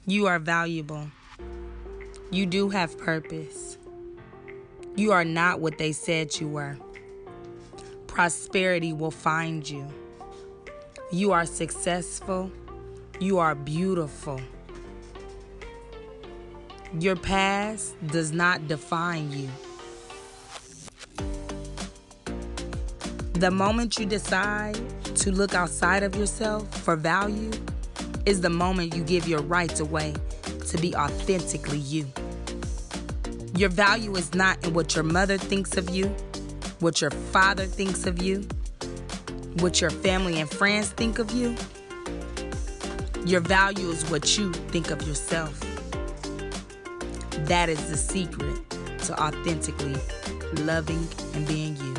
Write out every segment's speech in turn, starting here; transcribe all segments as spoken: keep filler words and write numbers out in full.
You are valuable. You do have purpose. You are not what they said you were. Prosperity will find you. You are successful. You are beautiful. Your past does not define you. The moment you decide to look outside of yourself for value is the moment you give your rights away to be authentically you. Your value is not in what your mother thinks of you, what your father thinks of you, what your family and friends think of you. Your value is what you think of yourself. That is the secret to authentically loving and being you.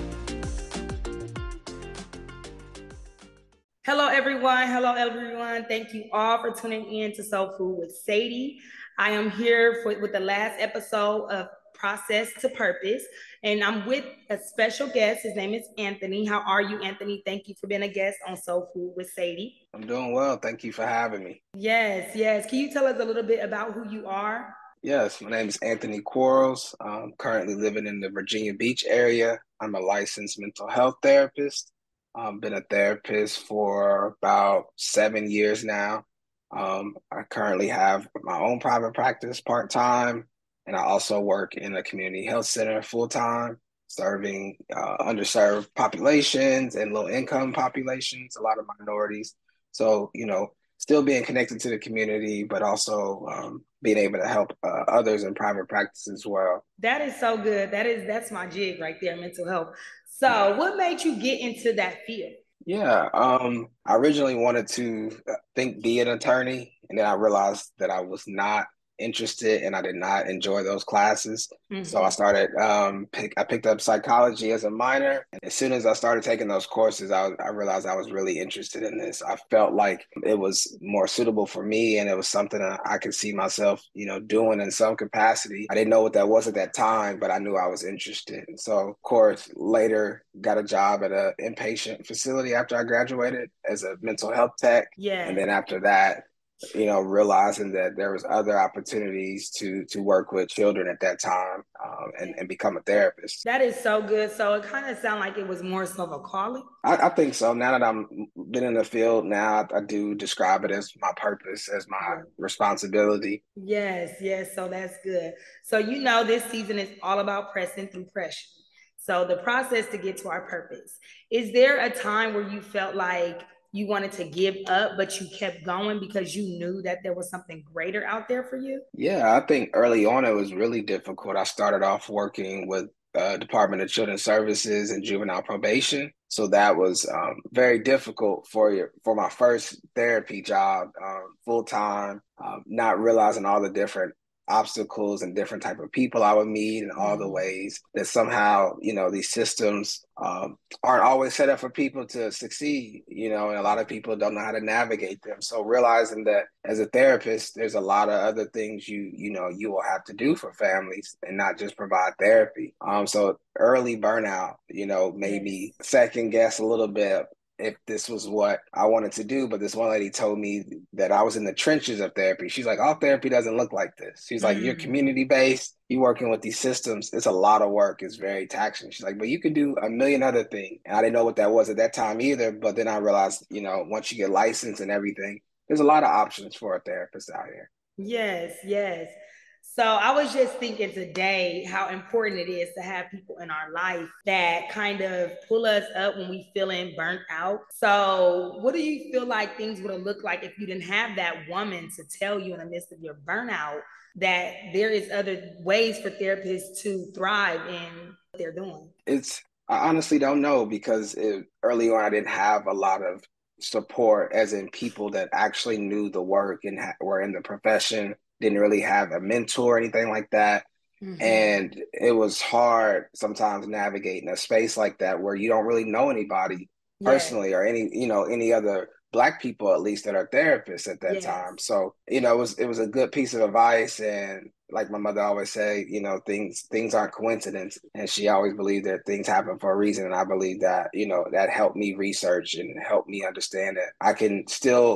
Hello, everyone. Hello, everyone. Thank you all for tuning in to Soul Food with Sadie. I am here for, with the last episode of Process to Purpose, and I'm with a special guest. His name is Anthony. How are you, Anthony? Thank you for being a guest on Soul Food with Sadie. I'm doing well. Thank you for having me. Yes, yes. Can you tell us a little bit about who you are? Yes, my name is Anthony Quarles. I'm currently living in the Virginia Beach area. I'm a licensed mental health therapist. I've been a therapist for about seven years now. Um, I currently have my own private practice part-time, and I also work in a community health center full-time, serving uh, underserved populations and low-income populations, a lot of minorities. So, you know, still being connected to the community, but also um, being able to help uh, others in private practice as well. That is so good. That is, that's my jig right there, mental health. So what made you get into that field? Yeah, um, I originally wanted to uh, think be an attorney, and then I realized that I was not interested and I did not enjoy those classes. Mm-hmm. So I started, um, pick, I picked up psychology as a minor. And as soon as I started taking those courses, I, I realized I was really interested in this. I felt like it was more suitable for me and it was something that I could see myself, you know, doing in some capacity. I didn't know what that was at that time, but I knew I was interested. And so, of course, later got a job at an inpatient facility after I graduated as a mental health tech. Yeah. And then after that, you know, realizing that there was other opportunities to to work with children at that time um, and, and become a therapist. That is so good. So it kind of sounded like it was more so of a calling. I, I think so. Now that I'm been in the field now, I, I do describe it as my purpose, as my yeah. responsibility. Yes, yes. So that's good. So, you know, this season is all about pressing through pressure. So the process to get to our purpose. Is there a time where you felt like you wanted to give up, but you kept going because you knew that there was something greater out there for you? Yeah, I think early on it was really difficult. I started off working with uh, Department of Children's Services and juvenile probation. So that was um, very difficult for your, for my first therapy job, um, full time, um, not realizing all the different obstacles and different type of people I would meet and all mm-hmm. the ways that somehow, you know, these systems um, aren't always set up for people to succeed, you know, and a lot of people don't know how to navigate them. So realizing that as a therapist, there's a lot of other things you, you know, you will have to do for families and not just provide therapy. Um, so early burnout, you know, made me second guess a little bit if this was what I wanted to do. But this one lady told me that I was in the trenches of therapy. She's like, all therapy doesn't look like this. She's like, mm. you're community-based, you working with these systems. It's a lot of work. It's very taxing. She's like, but you can do a million other things. And I didn't know what that was at that time either. But then I realized, you know, once you get licensed and everything, there's a lot of options for a therapist out here. Yes, yes. So I was just thinking today how important it is to have people in our life that kind of pull us up when we feeling burnt out. So what do you feel like things would have looked like if you didn't have that woman to tell you in the midst of your burnout that there is other ways for therapists to thrive in what they're doing? It's, I honestly don't know because it, early on I didn't have a lot of support as in people that actually knew the work and ha- were in the profession. Didn't really have a mentor or anything like that. Mm-hmm. And it was hard sometimes navigating a space like that where you don't really know anybody personally yes. or any, you know, any other Black people, at least, that are therapists at that yes. time. So, you know, it was, it was a good piece of advice. And like my mother always say, you know, things, things aren't coincidence. And she always believed that things happen for a reason. And I believe that, you know, that helped me research and helped me understand that I can still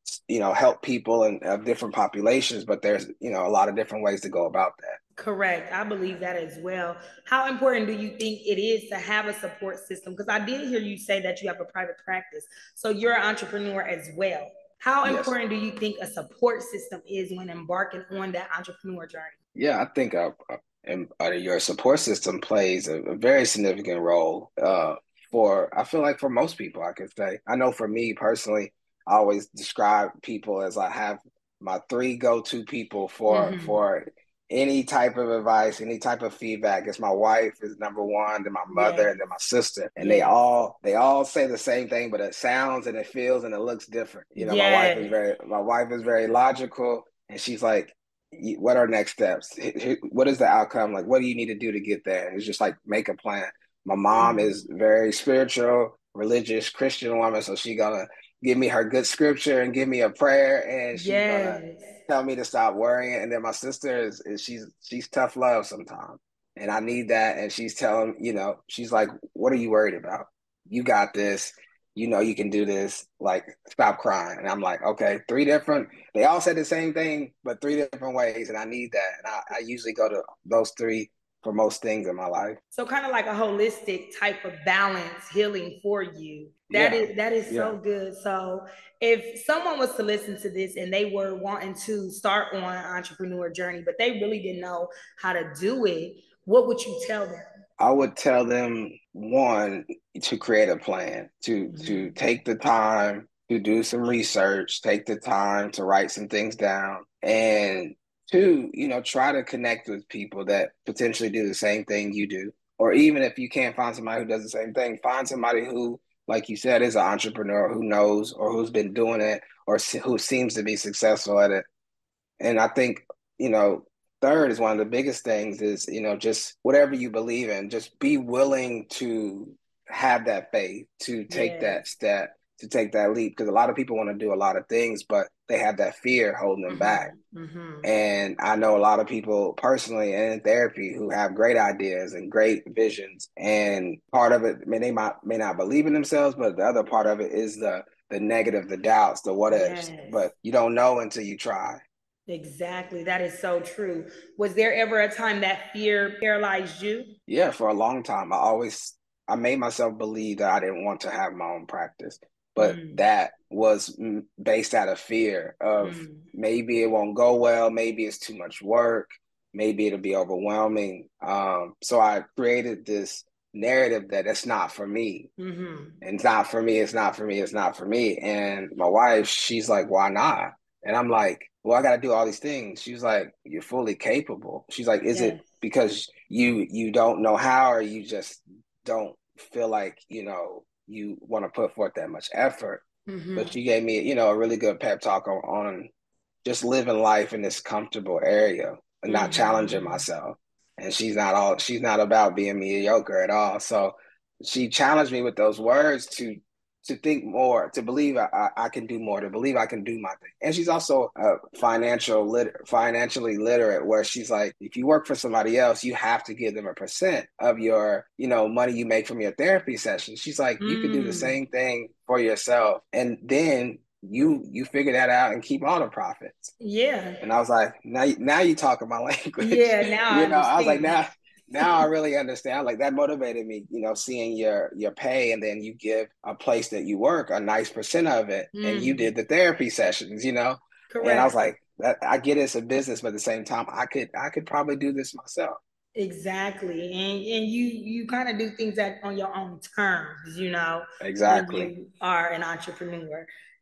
you know, help people and of different populations, but there's, you know, a lot of different ways to go about that. Correct. I believe that as well. How important do you think it is to have a support system? Because I did hear you say that you have a private practice. So you're an entrepreneur as well. How Yes. important do you think a support system is when embarking on that entrepreneur journey? Yeah, I think uh, and, uh, your support system plays a, a very significant role uh, for, I feel like for most people, I could say. I know for me personally, I always describe people as I have my three go-to people for Mm-hmm. for any type of advice, any type of feedback. It's my wife is number one, then my mother, Yes. and then my sister. And they Yes. all they all say the same thing, but it sounds and it feels and it looks different. You know, my wife is Yes. very my wife is very logical, and she's like, what are next steps? What is the outcome? Like, what do you need to do to get there? And it's just like, make a plan. My mom Mm-hmm. is very spiritual, religious, Christian woman. So she's going to give me her good scripture and give me a prayer. And she's going to Yes. tell me to stop worrying. And then my sister is, is she's, she's tough love sometimes. And I need that. And she's telling, you know, she's like, what are you worried about? You got this. You know, you can do this. Like, stop crying. And I'm like, okay, three different, they all said the same thing, but three different ways. And I need that. And I, I usually go to those three for most things in my life. So kind of like a holistic type of balance healing for you. That Yeah. is that is Yeah. so good. So if someone was to listen to this and they were wanting to start on an entrepreneur journey, but they really didn't know how to do it, what would you tell them? I would tell them, one, to create a plan, to to Mm-hmm. take the time to do some research, take the time to write some things down, and two, you know, try to connect with people that potentially do the same thing you do. Or even if you can't find somebody who does the same thing, find somebody who, like you said, is an entrepreneur who knows or who's been doing it or who seems to be successful at it. And I think, you know, third is one of the biggest things is, you know, just whatever you believe in, just be willing to have that faith, to take Yes. that step, to take that leap. Because a lot of people want to do a lot of things, but they have that fear holding them back. Mm-hmm. Mm-hmm. And I know a lot of people personally and in therapy who have great ideas and great visions. And part of it, I mean, they might may not believe in themselves, but the other part of it is the the negative, the doubts, the what ifs. Yes. But you don't know until you try. Exactly. That is so true. Was there ever a time that fear paralyzed you? Yeah, for a long time, I always I made myself believe that I didn't want to have my own practice, but Mm. that was mm, based out of fear of Mm. maybe it won't go well, maybe it's too much work, maybe it'll be overwhelming. Um, so I created this narrative that it's not for me. Mm-hmm. And it's not for me, it's not for me, it's not for me. And my wife, she's like, why not? And I'm like, well, I got to do all these things. She's like, you're fully capable. She's like, is it Yes. because you you don't know how, or you just don't feel like, you know, you want to put forth that much effort? But Mm-hmm. she gave me, you know, a really good pep talk on, on just living life in this comfortable area and not challenging Mm-hmm. myself. And she's not all she's not about being mediocre at all. So she challenged me with those words to to think more, to believe I, I can do more, to believe I can do my thing. And she's also a financial lit, financially literate, where she's like, if you work for somebody else, you have to give them a percent of your, you know, money you make from your therapy session. She's like, you could do the Mm. same thing for yourself, and then you you figure that out and keep all the profits. Yeah. And I was like, now, now you talking my language. Yeah. Now I You know, I was like, understand. now, now I really understand. Like that motivated me, you know, seeing your your pay and then you give a place that you work a nice percent of it, and you Mm. did the therapy sessions, you know. And I was Correct. like, that, I get it's a business, but at the same time, I could I could probably do this myself. Exactly. And and you you kind of do things that on your own terms, you know, when Exactly. you are an entrepreneur.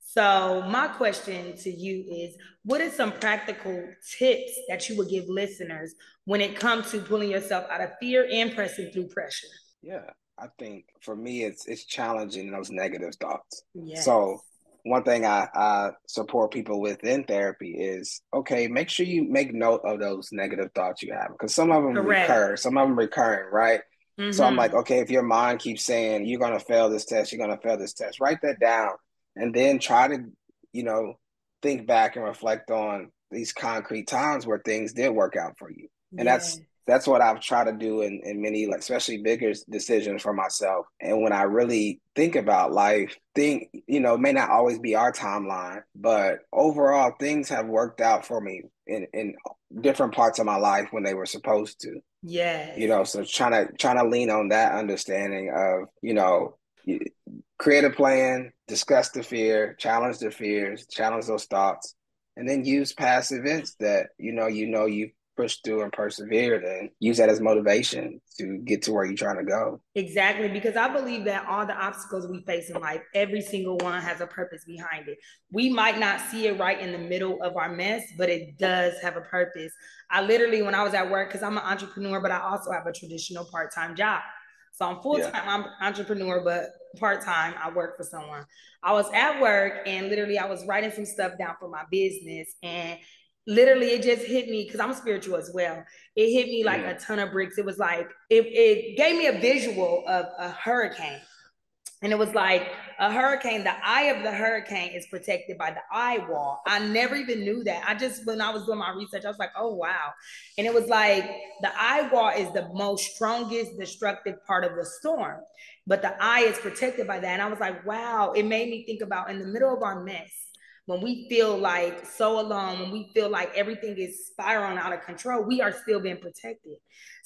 So my question to you is, what are some practical tips that you would give listeners when it comes to pulling yourself out of fear and pressing through pressure? Yeah, I think for me, it's it's challenging those negative thoughts. Yes. So one thing I, I support people with in therapy is, okay, make sure you make note of those negative thoughts you have, because some of them Correct. recur, some of them recurring, right? So I'm like, Mm-hmm. okay, if your mind keeps saying you're gonna fail this test, you're gonna fail this test, write that down, and then try to, you know, think back and reflect on these concrete times where things did work out for you. And Yeah. that's that's what I've tried to do in, in many, like, especially bigger decisions for myself. And when I really think about life, think, you know, it may not always be our timeline, but overall things have worked out for me in, in different parts of my life when they were supposed to. Yes. You know, so trying to trying to lean on that understanding of, you know, create a plan, discuss the fear, challenge the fears, challenge those thoughts, and then use past events that, you know, you know, you pushed through and persevered, and use that as motivation to get to where you're trying to go. Exactly, because I believe that all the obstacles we face in life, every single one has a purpose behind it. We might not see it right in the middle of our mess, but it does have a purpose. I literally, when I was at work, because I'm an entrepreneur, but I also have a traditional part-time job. So I'm full-time, yeah. I'm an entrepreneur, but part-time, I work for someone. I was at work and literally I was writing some stuff down for my business, and literally it just hit me, because I'm spiritual as well. It hit me like a ton of bricks. It was like, it, it gave me a visual of a hurricane. And it was like a hurricane, the eye of the hurricane is protected by the eye wall. I never even knew that. I just, when I was doing my research, I was like, oh, wow. And it was like the eye wall is the most strongest destructive part of the storm, but the eye is protected by that. And I was like, wow, it made me think about in the middle of our mess, when we feel like so alone, when we feel like everything is spiraling out of control, we are still being protected.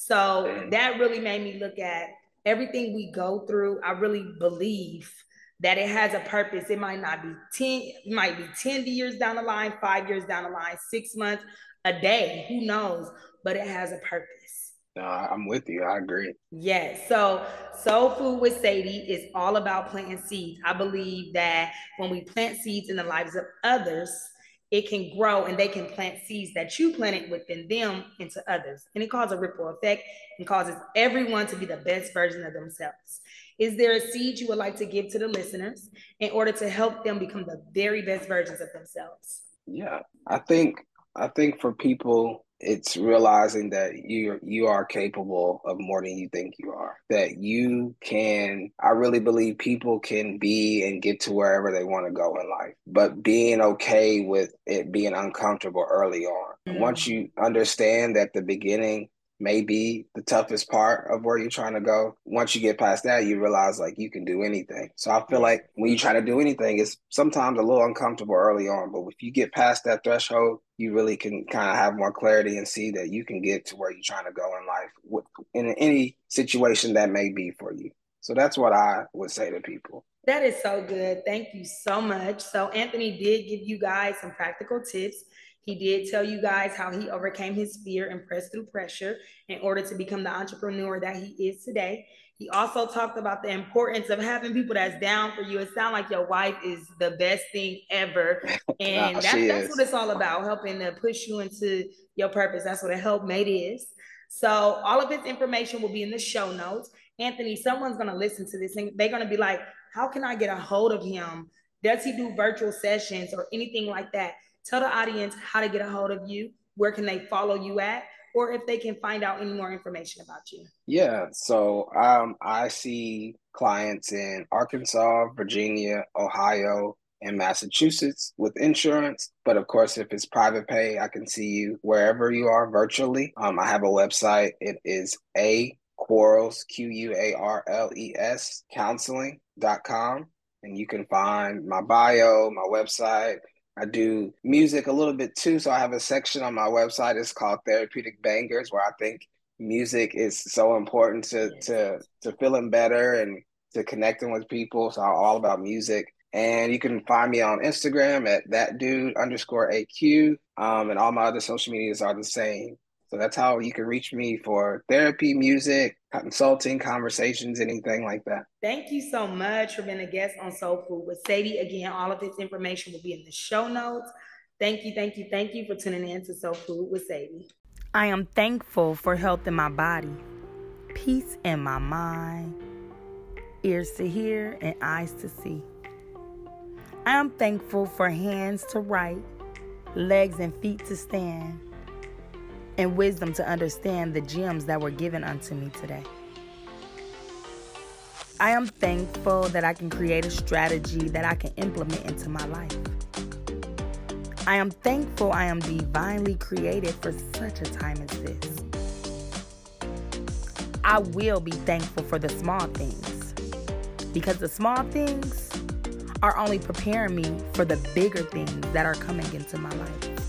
So that really made me look at everything we go through. I really believe that it has a purpose. It might not be ten, it might be ten years down the line, five years down the line, six months, a day, who knows, but it has a purpose. No, I'm with you. I agree. Yes. So Soul Food with Sadie is all about planting seeds. I believe that when we plant seeds in the lives of others, it can grow, and they can plant seeds that you planted within them into others. And it causes a ripple effect and causes everyone to be the best version of themselves. Is there a seed you would like to give to the listeners in order to help them become the very best versions of themselves? Yeah, I think, I think for people, it's realizing that you you are capable of more than you think you are. That you can, I really believe people can be and get to wherever they want to go in life, but being okay with it being uncomfortable early on. Mm-hmm. Once you understand that the beginning may be the toughest part of where you're trying to go, once you get past that, you realize like you can do anything. So I feel like when you try to do anything, it's sometimes a little uncomfortable early on, but if you get past that threshold, you really can kind of have more clarity and see that you can get to where you're trying to go in life in any situation that may be for you. So that's what I would say to people. That is so good. Thank you so much. So Anthony did give you guys some practical tips. He did tell you guys how he overcame his fear and pressed through pressure in order to become the entrepreneur that he is today. He also talked about the importance of having people that's down for you. It sounds like your wife is the best thing ever. And nah, that's, that's what it's all about, helping to push you into your purpose. That's what a helpmate is. So all of his information will be in the show notes. Anthony, someone's going to listen to this and they're going to be like, how can I get a hold of him? Does he do virtual sessions or anything like that? Tell the audience how to get a hold of you. Where can they follow you at? Or if they can find out any more information about you. Yeah, so um, I see clients in Arkansas, Virginia, Ohio, and Massachusetts with insurance. But of course, if it's private pay, I can see you wherever you are virtually. Um, I have a website. It is A Quarles, Q U A R L E S, counseling dot com. And you can find my bio, my website. I do music a little bit too. So I have a section on my website. It's called Therapeutic Bangers, where I think music is so important to, yes. to, to feeling better and to connecting with people. So I'm all about music. And you can find me on Instagram at that dude underscore A Q. Um, and all my other social medias are the same. So that's how you can reach me for therapy, music, consulting, conversations, anything like that. Thank you so much for being a guest on Soul Food with Sadie. Again, all of his information will be in the show notes. Thank you, thank you, thank you for tuning in to Soul Food with Sadie. I am thankful for health in my body, peace in my mind, ears to hear and eyes to see. I am thankful for hands to write, legs and feet to stand, and wisdom to understand the gems that were given unto me today. I am thankful that I can create a strategy that I can implement into my life. I am thankful I am divinely created for such a time as this. I will be thankful for the small things, because the small things are only preparing me for the bigger things that are coming into my life.